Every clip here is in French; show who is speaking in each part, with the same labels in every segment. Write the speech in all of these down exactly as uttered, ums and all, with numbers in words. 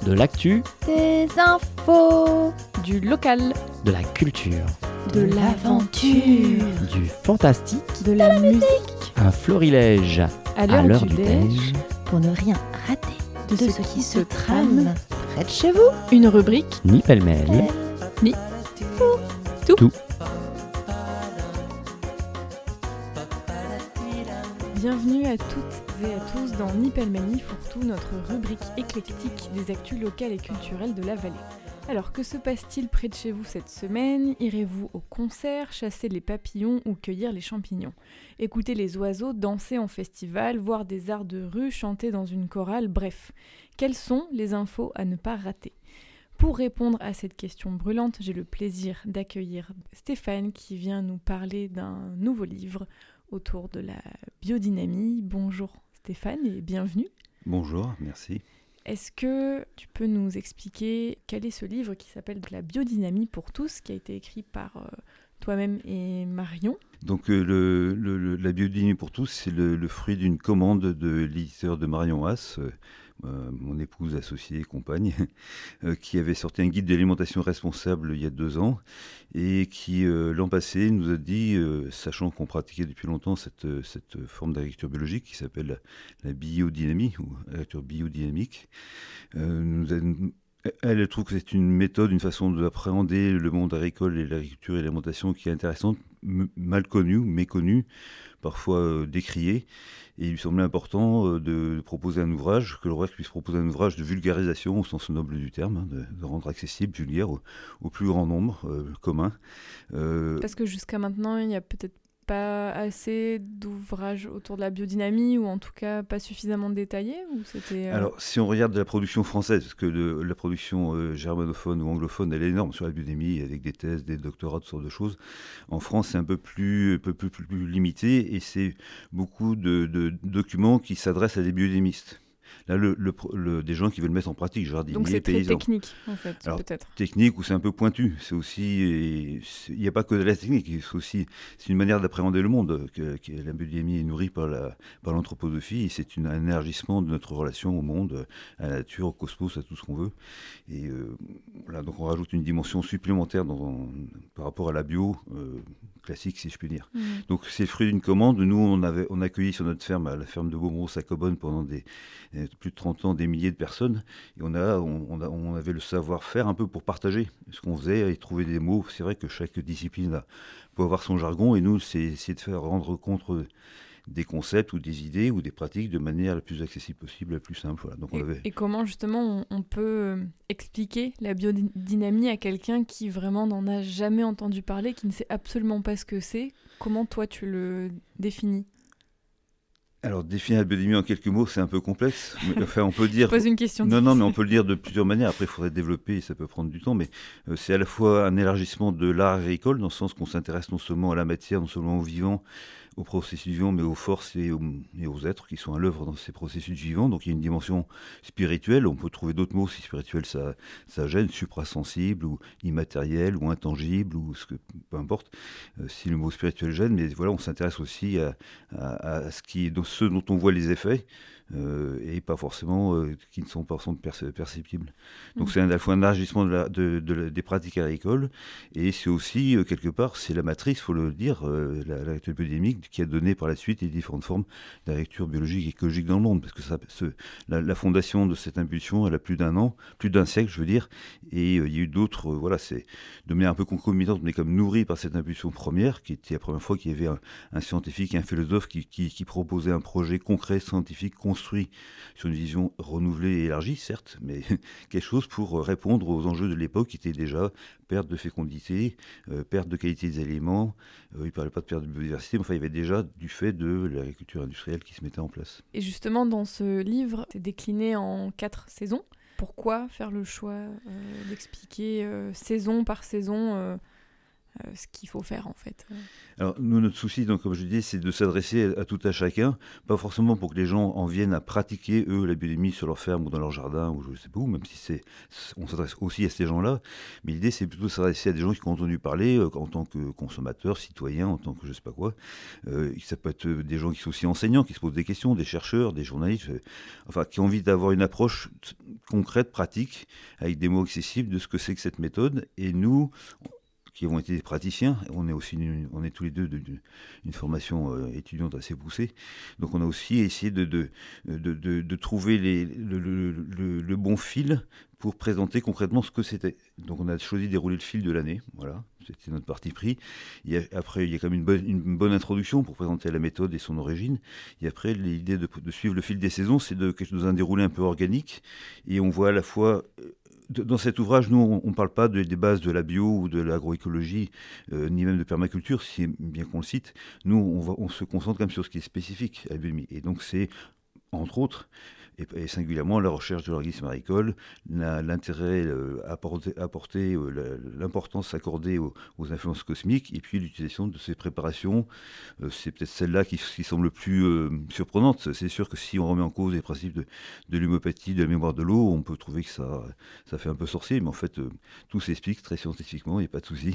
Speaker 1: De l'actu,
Speaker 2: des infos,
Speaker 3: du local,
Speaker 1: de la culture,
Speaker 2: de l'aventure,
Speaker 1: du fantastique,
Speaker 3: de la, la musique.
Speaker 1: Un florilège
Speaker 3: à l'heure,
Speaker 1: à l'heure
Speaker 3: du,
Speaker 1: du
Speaker 3: déj,
Speaker 1: déj.
Speaker 2: Pour ne rien rater
Speaker 3: de,
Speaker 2: de
Speaker 3: ce,
Speaker 2: ce qui se trame près de chez vous.
Speaker 3: Une rubrique
Speaker 1: Ni pêle-mêle,
Speaker 3: ni tout.
Speaker 1: tout.
Speaker 3: Bienvenue à toutes et à tous dans Ni pêle-mêle ni fourre-tout, notre rubrique éclectique des actus locales et culturelles de la vallée. Alors, que se passe-t-il près de chez vous cette semaine ? Irez-vous au concert, chasser les papillons ou cueillir les champignons ? Écouter les oiseaux, danser en festival, voir des arts de rue, chanter dans une chorale, bref. Quelles sont les infos à ne pas rater ? Pour répondre à cette question brûlante, j'ai le plaisir d'accueillir Stéphane qui vient nous parler d'un nouveau livre autour de la biodynamie. Bonjour Stéphane et bienvenue.
Speaker 4: Bonjour, merci.
Speaker 3: Est-ce que tu peux nous expliquer quel est ce livre qui s'appelle « La biodynamie pour tous » qui a été écrit par euh, toi-même et Marion ?
Speaker 4: Donc euh, le, le, le, la biodynamie pour tous, c'est le, le fruit d'une commande de l'éditeur de Marion Haas, euh, euh, mon épouse associée et compagne, euh, qui avait sorti un guide d'alimentation responsable il y a deux ans et qui euh, l'an passé nous a dit, euh, sachant qu'on pratiquait depuis longtemps cette, cette forme d'agriculture biologique qui s'appelle la, la biodynamie ou agriculture biodynamique, euh, nous a Elle trouve que c'est une méthode, une façon d'appréhender le monde agricole et l'agriculture et l'alimentation qui est intéressante, m- mal connue, méconnue, parfois euh, décriée. Et il lui semblait important euh, de proposer un ouvrage, que l'O R E C puisse proposer un ouvrage de vulgarisation au sens noble du terme, hein, de, de rendre accessible, vulgaire au, au plus grand nombre euh, commun.
Speaker 3: Euh... Parce que jusqu'à maintenant, il y a peut-être pas assez d'ouvrages autour de la biodynamie, ou en tout cas pas suffisamment détaillés, ou c'était, euh...
Speaker 4: Alors, si on regarde la production française, parce que le, la production euh, germanophone ou anglophone, elle est énorme sur la biodynamie, avec des thèses, des doctorats, toutes sortes de choses. En France, c'est un peu plus, un peu plus, plus, plus limité, et c'est beaucoup de, de documents qui s'adressent à des biodynamistes. Là, le, le, le, des gens qui veulent mettre en pratique, jardiniers,
Speaker 3: donc c'est
Speaker 4: paysans.
Speaker 3: Très technique, en fait,
Speaker 4: Alors,
Speaker 3: peut-être.
Speaker 4: Technique ou c'est un peu pointu. C'est aussi, il n'y a pas que de la technique. C'est aussi, c'est une manière d'appréhender le monde. Que, que la biodynamie est nourrie par la, par l'anthroposophie. Et c'est une, un élargissement de notre relation au monde, à la nature, au cosmos, à tout ce qu'on veut. Et euh, voilà, donc on rajoute une dimension supplémentaire dans, par rapport à la bio euh, classique, si je puis dire. Mmh. Donc c'est le fruit d'une commande. Nous, on avait, on a accueilli sur notre ferme, à la ferme de Beaumont à Cobonne, pendant des plus de trente ans, des milliers de personnes, et on, a, on, on, a, on avait le savoir-faire un peu pour partager ce qu'on faisait et trouver des mots. C'est vrai que chaque discipline a, peut avoir son jargon, et nous, c'est essayer de faire rendre compte des concepts ou des idées ou des pratiques de manière la plus accessible possible, la plus simple. Voilà. Donc on
Speaker 3: et,
Speaker 4: avait...
Speaker 3: et comment justement on, on peut expliquer la biodynamie à quelqu'un qui vraiment n'en a jamais entendu parler, qui ne sait absolument pas ce que c'est ? Comment toi tu le définis ?
Speaker 4: Alors, définir la biodynamie en quelques mots, c'est un peu complexe. Mais, enfin, on peut dire...
Speaker 3: Je pose une question
Speaker 4: Non, non, mais on peut le dire de plusieurs manières. Après, il faudrait développer et ça peut prendre du temps. Mais euh, c'est à la fois un élargissement de l'art agricole, dans le sens qu'on s'intéresse non seulement à la matière, non seulement au vivant, aux processus vivants, mais aux forces et aux, et aux êtres qui sont à l'œuvre dans ces processus vivants. Donc il y a une dimension spirituelle. On peut trouver d'autres mots si spirituel ça, ça gêne, suprasensible ou immatériel ou intangible ou ce que peu importe euh, si le mot spirituel gêne. Mais voilà, on s'intéresse aussi à, à, à ce qui, dans ce dont on voit les effets. Euh, et pas forcément euh, qui ne sont pas forcément perce- perceptibles. Donc mmh. c'est à la fois un élargissement de la, de, de la, des pratiques agricoles, et c'est aussi euh, quelque part c'est la matrice, il faut le dire, euh, la, l'agriculture biodynamique qui a donné par la suite les différentes formes d'agriculture biologique et écologique dans le monde, parce que ça, ce, la, la fondation de cette impulsion elle a plus d'un an, plus d'un siècle je veux dire, et euh, il y a eu d'autres, euh, voilà, c'est de manière un peu concomitante mais comme nourrie par cette impulsion première, qui était la première fois qu'il y avait un, un scientifique, un philosophe qui, qui, qui proposait un projet concret scientifique construit sur une vision renouvelée et élargie, certes, mais quelque chose pour répondre aux enjeux de l'époque qui étaient déjà perte de fécondité, euh, perte de qualité des aliments. Euh, il ne parlait pas de perte de biodiversité, mais enfin, il y avait déjà du fait de l'agriculture industrielle qui se mettait en place.
Speaker 3: Et justement, dans ce livre, c'est décliné en quatre saisons. Pourquoi faire le choix euh, d'expliquer euh, saison par saison euh, euh, ce qu'il faut faire en fait.
Speaker 4: Alors nous, notre souci, donc, comme je disais, c'est de s'adresser à, à tout à chacun, pas forcément pour que les gens en viennent à pratiquer, eux, la biodynamie sur leur ferme ou dans leur jardin, ou je ne sais pas où, même si c'est, on s'adresse aussi à ces gens-là, mais l'idée, c'est plutôt de s'adresser à des gens qui ont entendu parler euh, en tant que consommateurs, citoyens, en tant que je ne sais pas quoi. Euh, ça peut être des gens qui sont aussi enseignants, qui se posent des questions, des chercheurs, des journalistes, euh, enfin, qui ont envie d'avoir une approche t- concrète, pratique, avec des mots accessibles de ce que c'est que cette méthode. Et nous, qui avons été des praticiens, on est aussi une, on est tous les deux d'une une formation euh, étudiante assez poussée, donc on a aussi essayé de, de, de, de, de trouver les, le, le, le, le bon fil pour présenter concrètement ce que c'était. Donc on a choisi de dérouler le fil de l'année, voilà, c'était notre parti pris. Il y a, après, il y a quand même une bonne, une bonne introduction pour présenter la méthode et son origine. Et après, l'idée de, de suivre le fil des saisons, c'est de, de un déroulé un peu organique. Et on voit à la fois... Dans cet ouvrage, nous, on ne parle pas de, des bases de la bio ou de l'agroécologie, euh, ni même de permaculture, si bien qu'on le cite. Nous, on, va, on se concentre quand même sur ce qui est spécifique à la biodynamie. Et donc, c'est, entre autres, et, et singulièrement la recherche de l'organisme agricole, la, l'intérêt euh, apporté, apporté euh, la, l'importance accordée aux, aux influences cosmiques, et puis l'utilisation de ces préparations. Euh, c'est peut-être celle-là qui, qui semble le plus euh, surprenante. C'est sûr que si on remet en cause les principes de, de l'homéopathie, de la mémoire de l'eau, on peut trouver que ça, ça fait un peu sorcier, mais en fait, euh, tout s'explique très scientifiquement, il n'y a pas de souci.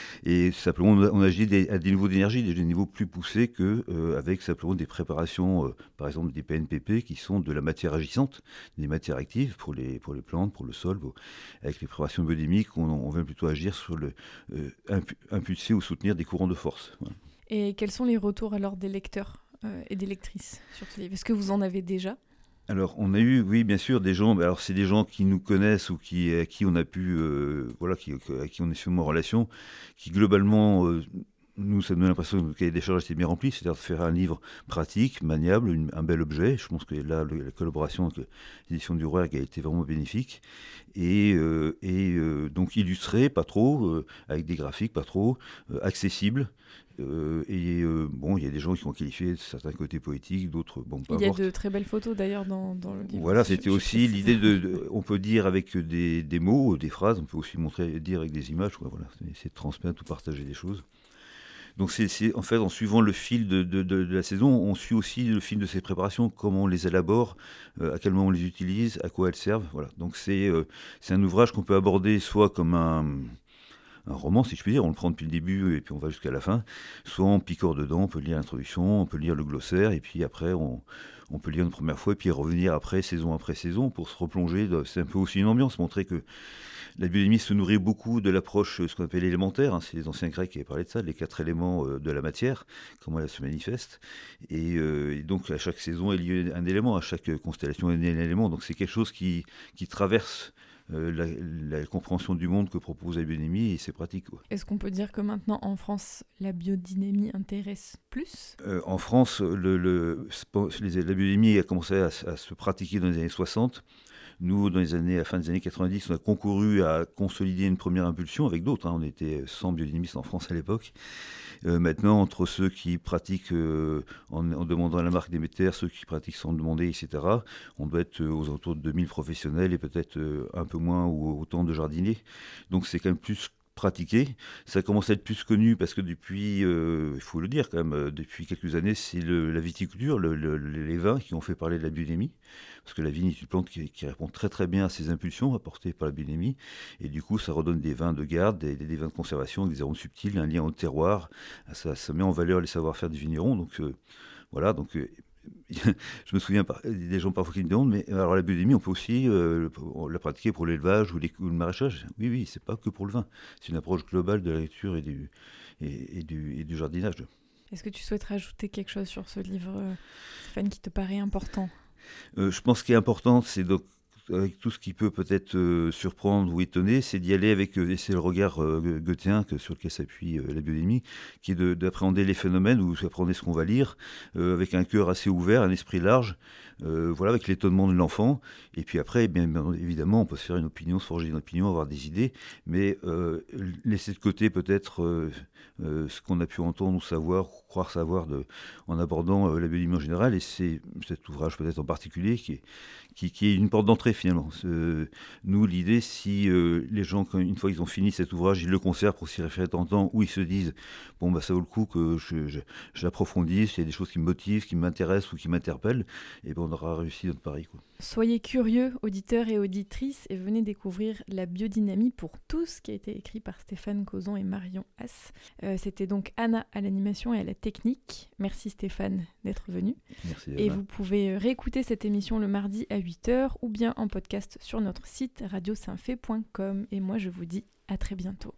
Speaker 4: Et simplement, on, on agit des, à des niveaux d'énergie, des niveaux plus poussés que euh, avec simplement des préparations, euh, par exemple des P N P P, qui sont de la matière agissante, des matières actives pour les, pour les plantes, pour le sol. Pour, avec les préparations biodynamiques, on, on va plutôt agir sur le euh, impu, impulser ou soutenir des courants de force. Voilà.
Speaker 3: Et quels sont les retours alors des lecteurs euh, et des lectrices sur ce livre ? Est-ce que vous en avez déjà ?
Speaker 4: Alors, on a eu, oui, bien sûr, des gens. Alors, c'est des gens qui nous connaissent ou qui, à qui on a pu, euh, voilà, qui, à qui on est sûrement en relation, qui globalement, euh, nous, ça nous donne l'impression que le cahier des charges était bien rempli, c'est-à-dire de faire un livre pratique, maniable, une, un bel objet. Je pense que là, le, la collaboration avec l'édition du Rouergue a été vraiment bénéfique. Et, euh, et euh, donc illustré, pas trop, euh, avec des graphiques, pas trop, euh, accessible. Euh, et euh, bon, il y a des gens qui ont qualifié certains côtés poétiques, d'autres, bon, peu
Speaker 3: Il y a
Speaker 4: importe.
Speaker 3: de très belles photos d'ailleurs dans, dans le livre.
Speaker 4: Voilà,
Speaker 3: Je-
Speaker 4: c'était
Speaker 3: je
Speaker 4: aussi
Speaker 3: précise.
Speaker 4: l'idée de, de, on peut dire avec des, des mots, des phrases, on peut aussi montrer, dire avec des images, quoi, voilà, c'est essayer de transmettre ou partager des choses. Donc c'est, c'est en fait en suivant le fil de, de, de, de la saison, on suit aussi le fil de ces préparations, comment on les élabore, euh, à quel moment on les utilise, à quoi elles servent. Voilà. Donc c'est, euh, c'est un ouvrage qu'on peut aborder soit comme un, un roman, si je puis dire, on le prend depuis le début et puis on va jusqu'à la fin, soit on picore dedans, on peut lire l'introduction, on peut lire le glossaire et puis après on, on peut lire une première fois et puis revenir après, saison après saison, pour se replonger. C'est un peu aussi une ambiance, montrer que la biodynamie se nourrit beaucoup de l'approche, ce qu'on appelle élémentaire, hein, c'est les anciens Grecs qui avaient parlé de ça, les quatre éléments euh, de la matière, comment elle se manifeste. Et, euh, et donc à chaque saison, il y a un élément, à chaque constellation, il y a un élément. Donc c'est quelque chose qui, qui traverse euh, la, la compréhension du monde que propose la biodynamie et ses pratiques, quoi.
Speaker 3: Est-ce qu'on peut dire que maintenant en France, la biodynamie intéresse plus ?
Speaker 4: euh, En France, le, le, les, la biodynamie a commencé à, à se pratiquer dans les années soixante. Nous, dans les années, à la fin des années quatre-vingt-dix, on a concouru à consolider une première impulsion avec d'autres. Hein. On était cent biodynamistes en France à l'époque. Euh, maintenant, entre ceux qui pratiquent euh, en, en demandant à la marque Déméter, ceux qui pratiquent sans demander, et cetera, on doit être aux alentours de deux mille professionnels et peut-être euh, un peu moins ou autant de jardiniers. Donc c'est quand même plus pratiqué. Ça commence à être plus connu parce que depuis, euh, il faut le dire quand même, euh, depuis quelques années, c'est le, la viticulture, le, le, les vins qui ont fait parler de la biodynamie. Parce que la vigne est une plante qui, qui répond très très bien à ces impulsions apportées par la biodynamie. Et du coup, ça redonne des vins de garde, des, des vins de conservation avec des arômes subtils, un lien au terroir. Ça, ça met en valeur les savoir-faire du vigneron. Donc euh, voilà, donc... Euh, je me souviens par, des gens parfois qui me demandent, mais alors la biodynamie, on peut aussi euh, la pratiquer pour l'élevage ou, les, ou le maraîchage. Oui, oui, c'est pas que pour le vin. C'est une approche globale de la lecture et du, et, et du, et du jardinage.
Speaker 3: Est-ce que tu souhaiterais ajouter quelque chose sur ce livre, euh, Stéphane, qui te paraît important ?
Speaker 4: euh, Je pense ce qui est important, c'est donc avec tout ce qui peut peut-être euh, surprendre ou étonner, c'est d'y aller avec, euh, et c'est le regard euh, goethien que, sur lequel s'appuie euh, la biodynamie, qui est de, d'appréhender les phénomènes ou d'appréhender ce qu'on va lire, euh, avec un cœur assez ouvert, un esprit large, euh, voilà, avec l'étonnement de l'enfant. Et puis après, bien, bien évidemment, on peut se faire une opinion, se forger une opinion, avoir des idées, mais euh, laisser de côté peut-être euh, euh, ce qu'on a pu entendre ou savoir, ou croire savoir de, en abordant euh, la biodynamie en général, et c'est cet ouvrage peut-être en particulier qui est, qui, qui est une porte d'entrée. après finalement. Euh, nous, l'idée, si euh, les gens, quand, une fois qu'ils ont fini cet ouvrage, ils le conservent pour s'y référer de temps en temps, ou ils se disent, bon, bah, ça vaut le coup que je, je, je l'approfondisse, il y a des choses qui me motivent, qui m'intéressent ou qui m'interpellent, et ben on aura réussi notre pari, quoi.
Speaker 3: Soyez curieux, auditeurs et auditrices, et venez découvrir La biodynamie pour tous, qui a été écrit par Stéphane Cauzon et Marion Haas. Euh, c'était donc Anna à l'animation et à la technique. Merci Stéphane d'être venu.
Speaker 4: Merci.
Speaker 3: Et
Speaker 4: Anna.
Speaker 3: vous pouvez réécouter cette émission le mardi à huit heures ou bien en podcast sur notre site radio saint fé point com. Et moi je vous dis à très bientôt.